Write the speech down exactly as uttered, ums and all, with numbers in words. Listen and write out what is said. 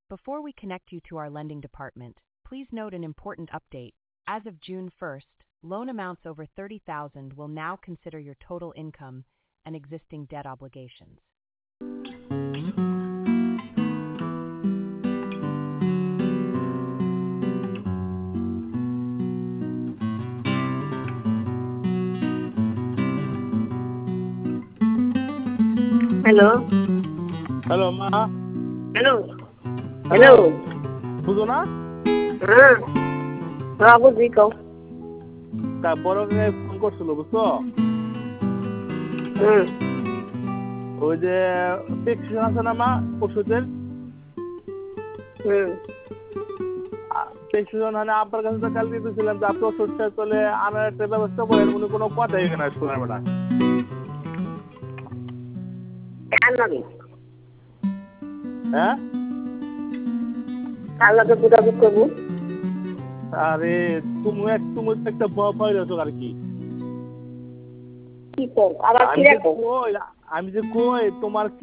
Before we connect you to our lending department, please note an important update. As of June first, loan amounts over thirty thousand will now consider your total income and existing debt obligations. Hello hello মা। Hello hello বুঝো না? হ্যাঁ হ্যাঁ বুঝি কও। তারপরে phone করছিল বুঝছো? হুম ওই যে প্রেসক্রিপশন আছে না মা ওষুধের, হুম প্রেসক্রিপশন মানে আপনার কাছে তো কালকে দিয়েছিলাম যে আপনি ওষুধটা চলে আনার একটা ব্যবস্থা করেন, উনি কোনো কথাই এখানে শোনাবে না। কার লাগে হ্যাঁ কার লাগে যোগাযোগ করবো? আরে তুমি এক তুমি একটা ভয় আছো আর কি। কি কর আবার কি আমি যে রাখো? কই আমি যে কই তোমার